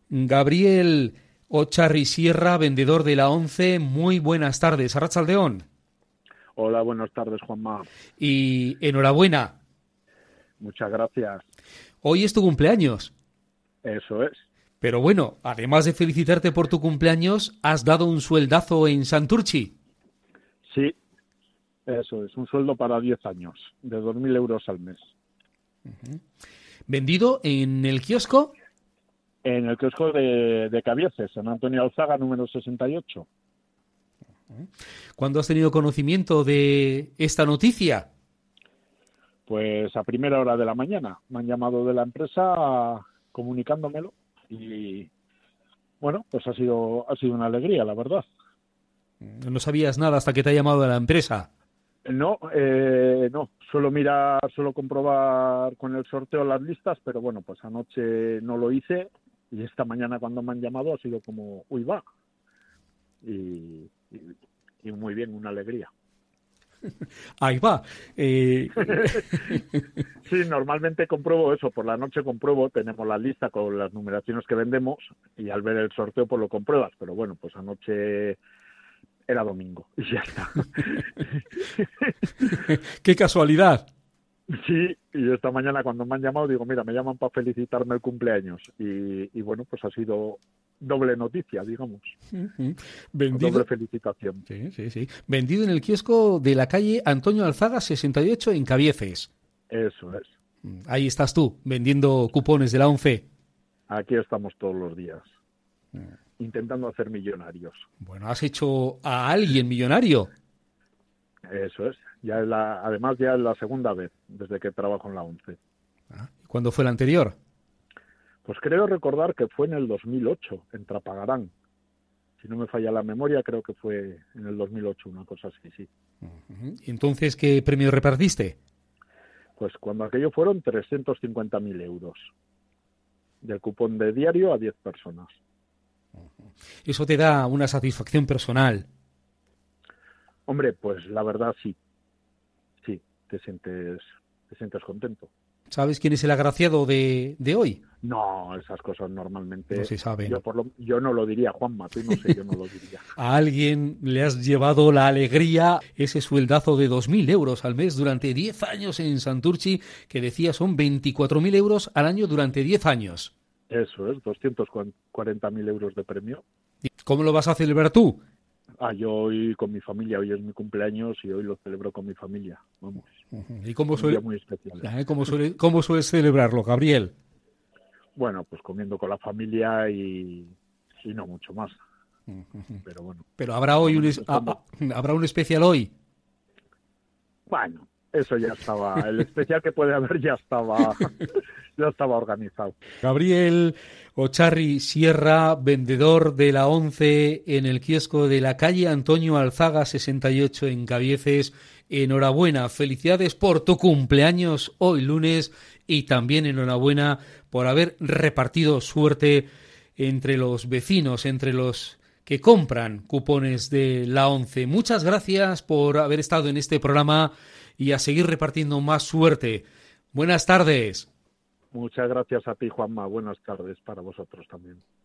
Gabriel Ocharri Sierra, vendedor de la ONCE. Muy buenas tardes, Arratsaldeon. Hola, buenas tardes, Juanma. Y enhorabuena. Muchas gracias. Hoy es tu cumpleaños. Eso es. Pero bueno, además de felicitarte por tu cumpleaños, has dado un sueldazo en Santurchi. Sí, eso es. Un sueldo para 10 años, de 2.000 euros al mes. ¿Vendido en el kiosco? En el kiosco de Cabieces, en Antonio Alzaga, número 68. ¿Cuándo has tenido conocimiento de esta noticia? Pues a primera hora de la mañana. Me han llamado de la empresa comunicándomelo y bueno, pues ha sido una alegría, la verdad. No sabías nada hasta que te ha llamado de la empresa. No, suelo comprobar con el sorteo las listas, pero bueno, pues anoche no lo hice y esta mañana cuando me han llamado ha sido como, uy, va. Y muy bien, una alegría. Ahí va. Sí, normalmente compruebo eso, por la noche tenemos la lista con las numeraciones que vendemos y al ver el sorteo pues lo compruebas, pero bueno, pues anoche era domingo y ya está. ¡Qué casualidad! Sí, y esta mañana cuando me han llamado digo, mira, me llaman para felicitarme el cumpleaños y bueno, pues ha sido doble noticia, digamos. Vendido. Doble felicitación. Sí. Vendido en el kiosco de la calle Antonio Alzaga 68 en Cabieces. Eso es. Ahí estás tú, vendiendo cupones de la ONCE. Aquí estamos todos los días, intentando hacer millonarios. Bueno, has hecho a alguien millonario. Eso es. Además ya es la segunda vez desde que trabajo en la ONCE. ¿Cuándo fue la anterior? Pues creo recordar que fue en el 2008, en Trapagarán. Si no me falla la memoria, creo que fue en el 2008, una cosa así, sí. ¿Y entonces qué premio repartiste? Pues cuando aquello fueron 350.000 euros. Del cupón de diario a 10 personas. Eso te da una satisfacción personal. Hombre, pues la verdad sí. Sí, te sientes contento. ¿Sabes quién es el agraciado de hoy? No, esas cosas normalmente no se saben. Yo no lo diría, Juanma, tú no sé, yo no lo diría. A alguien le has llevado la alegría, ese sueldazo de 2.000 euros al mes durante 10 años en Santurchi, que decía son 24.000 euros al año durante 10 años. Eso es, 240.000 euros de premio. ¿Cómo lo vas a celebrar tú? Yo hoy con mi familia, hoy es mi cumpleaños y hoy lo celebro con mi familia, vamos. ¿Y cómo suele, muy especial. ¿Cómo sueles celebrarlo, Gabriel? Bueno, pues comiendo con la familia y no mucho más. Pero bueno. Pero habrá hoy habrá un especial hoy. Bueno, eso ya estaba, el especial que puede haber ya estaba organizado. Gabriel Ocharri Sierra, vendedor de la ONCE en el kiosco de la calle Antonio Alzaga 68 en Cabieces. Enhorabuena, felicidades por tu cumpleaños hoy lunes y también enhorabuena por haber repartido suerte entre los vecinos, entre los que compran cupones de la ONCE. Muchas gracias por haber estado en este programa y a seguir repartiendo más suerte. Buenas tardes. Muchas gracias a ti, Juanma. Buenas tardes para vosotros también.